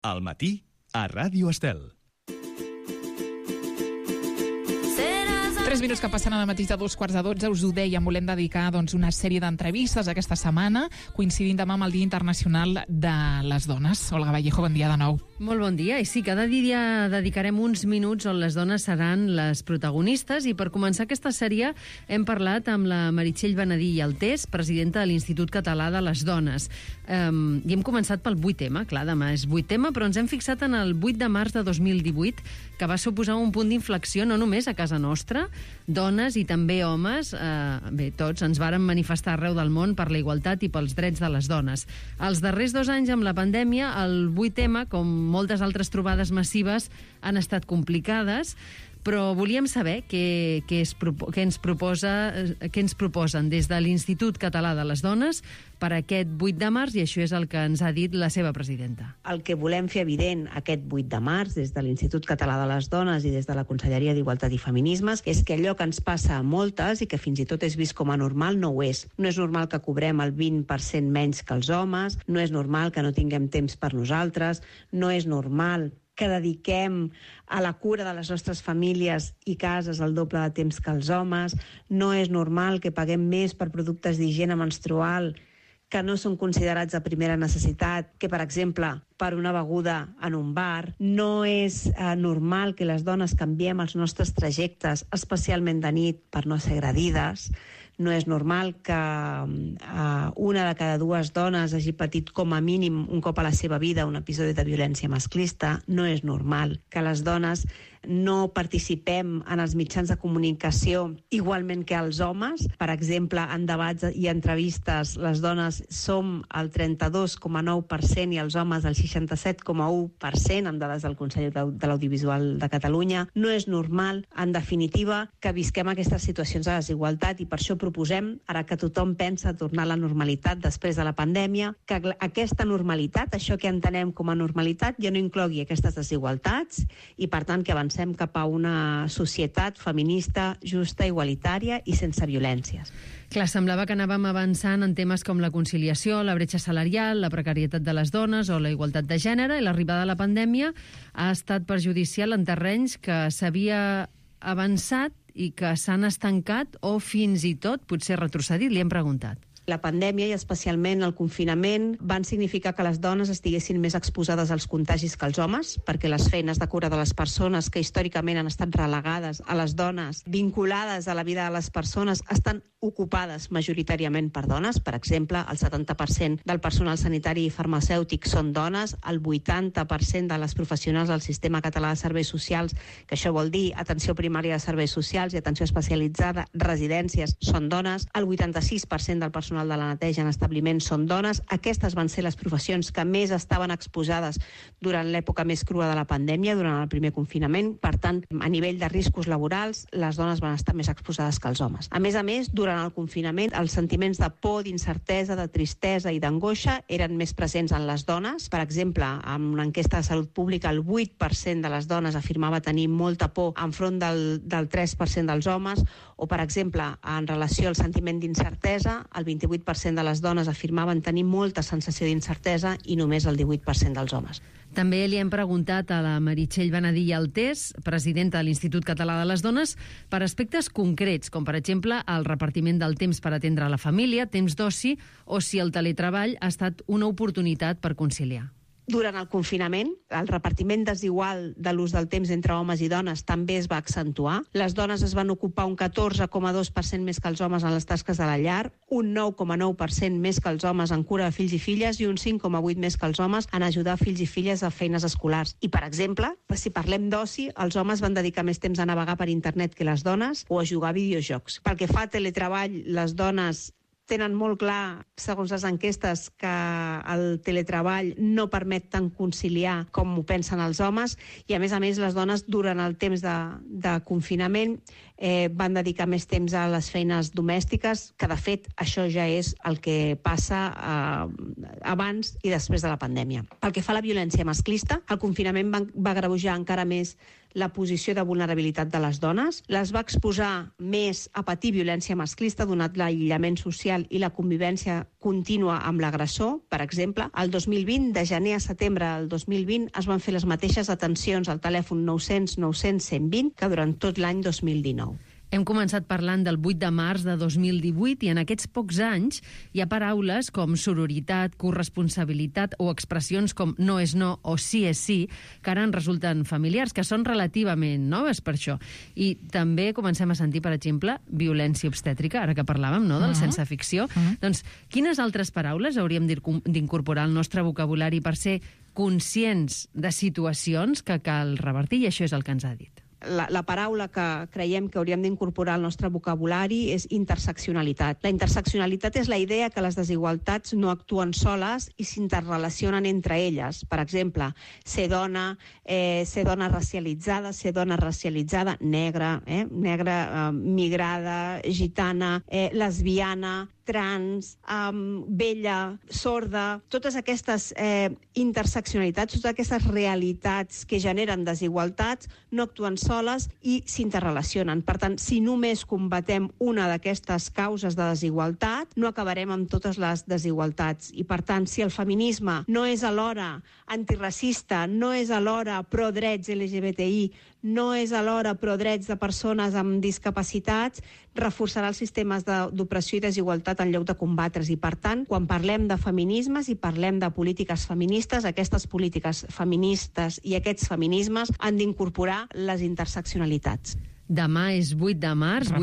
Al matí, a Ràdio Estel. 3 minuts que passen a la matí de 11:45, us ho dèiem, volem dedicar una sèrie d'entrevistes aquesta setmana, coincidint demà amb el Dia Internacional de les Dones. Olga Vallejo, bon dia de nou. Molt bon dia, i sí, cada dia dedicarem uns minuts on les dones seran les protagonistes, i per començar aquesta sèrie hem parlat amb la Meritxell Benedí i Altés, presidenta de l'Institut Català de les Dones. I hem començat pel 8M, clar, demà és 8M, però ens hem fixat en el 8 de març de 2018, que va suposar un punt d'inflexió no només a casa nostra. Dones i també homes, tots ens varen manifestar arreu del món per la igualtat i pels drets de les dones. Els darrers 2 anys amb la pandèmia, el 8M, com moltes altres trobades massives, han estat complicades, però volíem saber què ens proposen des de l'Institut Català de les Dones per aquest 8 de març, i això és el que ens ha dit la seva presidenta. El que volem fer evident aquest 8 de març des de l'Institut Català de les Dones i des de la Conselleria d'Igualtat i Feminismes és que allò que ens passa a moltes i que fins i tot és vist com a normal no ho és. No és normal que cobrem el 20% menys que els homes, no és normal que no tinguem temps per nosaltres, no és normal que dediquem a la cura de les nostres famílies i cases el doble de temps que els homes, no és normal que paguem més per productes d'higiene menstrual que no són considerats de primera necessitat, que, per exemple, per una beguda en un bar. No és normal que les dones canviem els nostres trajectes, especialment de nit, per no ser agredides. No és normal que una de cada 2 dones hagi patit com a mínim un cop a la seva vida un episodi de violència masclista. No és normal que les dones no participem en els mitjans de comunicació igualment que els homes. Per exemple, en debats i entrevistes les dones som el 32,9% i els homes el 67,1% amb dades del Consell de l'Audiovisual de Catalunya. No és normal, en definitiva, que visquem aquestes situacions de desigualtat, i per això proposem, ara que tothom pensa tornar a la normalitat després de la pandèmia, que aquesta normalitat, això que entenem com a normalitat, ja no inclogui aquestes desigualtats i, per tant, que avancem cap a una societat feminista, justa, igualitària i sense violències. Clar, semblava que anàvem avançant en temes com la conciliació, la bretxa salarial, la precarietat de les dones o la igualtat de gènere, i l'arribada de la pandèmia ha estat perjudicial en terrenys que s'havia avançat i que s'han estancat o fins i tot potser retrocedit, li hem preguntat. La pandèmia i especialment el confinament van significar que les dones estiguessin més exposades als contagis que els homes, perquè les feines de cura de les persones que històricament han estat relegades a les dones, vinculades a la vida de les persones, estan ocupades majoritàriament per dones. Per exemple, el 70% del personal sanitari i farmacèutic són dones, el 80% de les professionals del Sistema Català de Serveis Socials, que això vol dir atenció primària de serveis socials i atenció especialitzada, residències, són dones, el 86% del personal de la neteja en establiments són dones. Aquestes van ser les professions que més estaven exposades durant l'època més crua de la pandèmia, durant el primer confinament. Per tant, a nivell de riscos laborals, les dones van estar més exposades que els homes. A més, durant el confinament, els sentiments de por, d'incertesa, de tristesa i d'angoixa eren més presents en les dones. Per exemple, en una enquesta de salut pública, el 8% de les dones afirmava tenir molta por enfront del 3% dels homes, o, per exemple, en relació al sentiment d'incertesa, el 28% de les dones afirmaven tenir molta sensació d'incertesa i només el 18% dels homes. També li hem preguntat a la Meritxell Benedí i Altés, presidenta de l'Institut Català de les Dones, per aspectes concrets, com per exemple el repartiment del temps per atendre la família, temps d'oci, o si el teletreball ha estat una oportunitat per conciliar. Durant el confinament, el repartiment desigual de l'ús del temps entre homes i dones també es va accentuar. Les dones es van ocupar un 14,2% més que els homes en les tasques de la llar, un 9,9% més que els homes en cura de fills i filles i un 5,8% més que els homes en ajudar fills i filles a feines escolars. I, per exemple, si parlem d'oci, els homes van dedicar més temps a navegar per internet que les dones o a jugar a videojocs. Pel que fa a teletreball, les dones tenen molt clar, segons les enquestes, que el teletreball no permet tant conciliar com ho pensen els homes, i a més les dones durant el temps de confinament van dedicar més temps a les feines domèstiques, que de fet això ja és el que passa abans i després de la pandèmia. Pel que fa a la violència masclista, el confinament va agreujar encara més la posició de vulnerabilitat de les dones, les va exposar més a patir violència masclista donat l'aïllament social i la convivència contínua amb l'agressor. Per exemple, el 2020, de gener a setembre del 2020, es van fer les mateixes atencions al telèfon 900 900 120 que durant tot l'any 2019. Hem començat parlant del 8 de març de 2018 i en aquests pocs anys hi ha paraules com sororitat, corresponsabilitat o expressions com no és no o sí és sí, que ara ens resulten familiars, que són relativament noves per això. I també comencem a sentir, per exemple, violència obstètrica, ara que parlàvem, no?, del sense ficció. Doncs quines altres paraules hauríem d'incorporar al nostre vocabulari per ser conscients de situacions que cal revertir? I això és el que ens ha dit. La paraula que creiem que hauríem d'incorporar al nostre vocabulari és interseccionalitat. La interseccionalitat és la idea que les desigualtats no actuen soles i s'interrelacionen entre elles. Per exemple, ser dona racialitzada, negra, migrada, gitana, lesbiana, trans, vella, sorda, totes aquestes interseccionalitats, totes aquestes realitats que generen desigualtats no actuen soles i s'interrelacionen. Per tant, si només combatem una d'aquestes causes de desigualtat, no acabarem amb totes les desigualtats. I, per tant, si el feminisme no és alhora antiracista, no és alhora pro-drets LGBTI, no és alhora pro-drets de persones amb discapacitats, reforçarà els sistemes d'opressió i desigualtat en lloc de combatre's. I, per tant, quan parlem de feminismes i parlem de polítiques feministes, aquestes polítiques feministes i aquests feminismes han d'incorporar les interseccionalitats. Demà és 8 de març,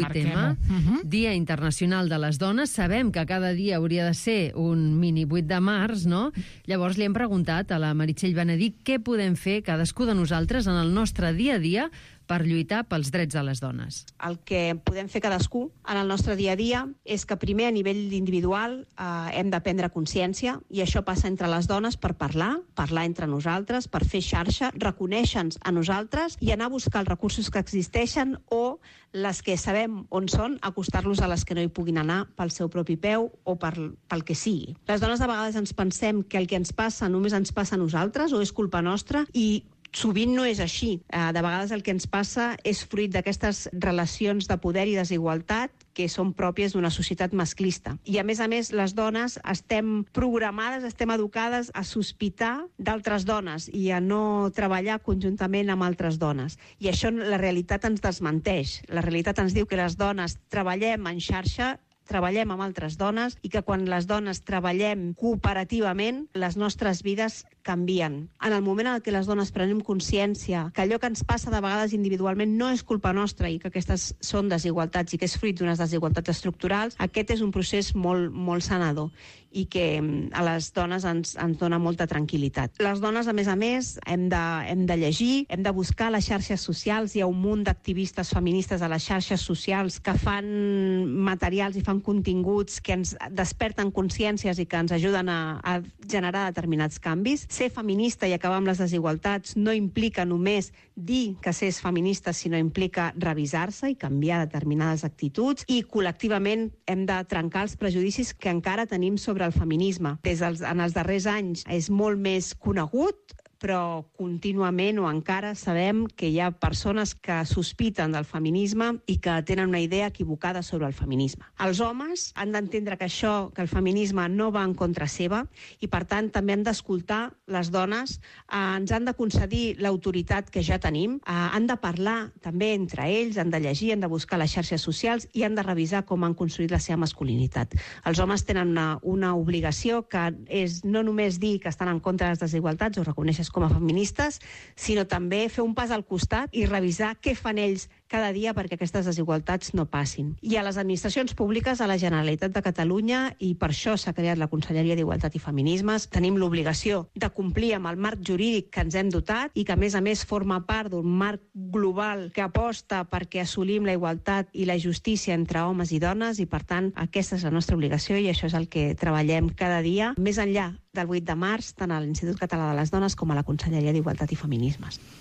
8M, Dia Internacional de les Dones. Sabem que cada dia hauria de ser un mini 8 de març, no? Llavors li hem preguntat a la Meritxell Benedí què podem fer cadascú de nosaltres en el nostre dia a dia per lluitar pels drets de les dones. El que podem fer cadascú en el nostre dia a dia és que primer a nivell individual hem de prendre consciència, i això passa entre les dones per parlar entre nosaltres, per fer xarxa, reconèixer-nos a nosaltres i anar a buscar els recursos que existeixen o les que sabem on són, acostar-los a les que no hi puguin anar pel seu propi peu o pel que sigui. Les dones de vegades ens pensem que el que ens passa només ens passa a nosaltres o és culpa nostra, i sovint no és així. De vegades el que ens passa és fruit d'aquestes relacions de poder i desigualtat que són pròpies d'una societat masclista. I, a més, les dones estem programades, estem educades a sospitar d'altres dones i a no treballar conjuntament amb altres dones. I això la realitat ens desmenteix. La realitat ens diu que les dones treballem en xarxa, treballem amb altres dones i que quan les dones treballem cooperativament, les nostres vides canvien. En el moment en què les dones prenem consciència que allò que ens passa de vegades individualment no és culpa nostra i que aquestes són desigualtats i que és fruit d'unes desigualtats estructurals, aquest és un procés molt, molt sanador i que a les dones ens dona molta tranquil·litat. Les dones, a més, hem de llegir, hem de buscar les xarxes socials. Hi ha un munt d'activistes feministes a les xarxes socials que fan materials i fan continguts que ens desperten consciències i que ens ajuden a generar determinats canvis. Ser feminista i acabar amb les desigualtats no implica només dir que s'és feminista, sinó implica revisar-se i canviar determinades actituds, i col·lectivament hem de trencar els prejudicis que encara tenim sobre el feminisme. En els darrers anys és molt més conegut, però contínuament o encara sabem que hi ha persones que sospiten del feminisme i que tenen una idea equivocada sobre el feminisme. Els homes han d'entendre que el feminisme no va en contra seva i, per tant, també han d'escoltar les dones, ens han de concedir l'autoritat que ja tenim, han de parlar també entre ells, han de llegir, han de buscar les xarxes socials i han de revisar com han construït la seva masculinitat. Els homes tenen una obligació que és no només dir que estan en contra de les desigualtats o reconèixer com a feministes, sinó també fer un pas al costat i revisar què fan ells cada dia perquè aquestes desigualtats no passin. I a les administracions públiques, a la Generalitat de Catalunya, i per això s'ha creat la Conselleria d'Igualtat i Feminismes, tenim l'obligació de complir amb el marc jurídic que ens hem dotat i que, a més, forma part d'un marc global que aposta perquè assolim la igualtat i la justícia entre homes i dones, i, per tant, aquesta és la nostra obligació i això és el que treballem cada dia, més enllà del 8 de març, tant a l'Institut Català de les Dones com a la Conselleria d'Igualtat i Feminismes.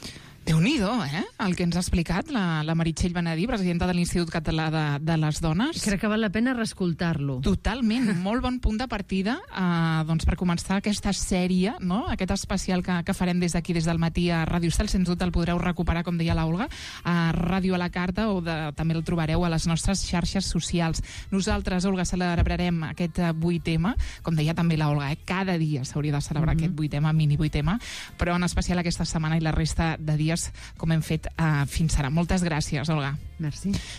Déu-n'hi-do, el que ens ha explicat la Meritxell Benedí, presidenta de l'Institut Català de les Dones. Crec que val la pena reescoltar-lo. Totalment, molt bon punt de partida per començar aquesta sèrie, no? Aquest especial que farem des d'aquí, des del matí a Ràdio Estel. Sens dubte el podreu recuperar, com deia l'Olga, a Ràdio a la Carta, o també el trobareu a les nostres xarxes socials. Nosaltres, Olga, celebrarem aquest 8M, com deia també l'Olga, cada dia s'hauria de celebrar aquest 8M, mini 8M, però en especial aquesta setmana i la resta de dies com hem fet fins ara. Moltes gràcies, Olga. Merci.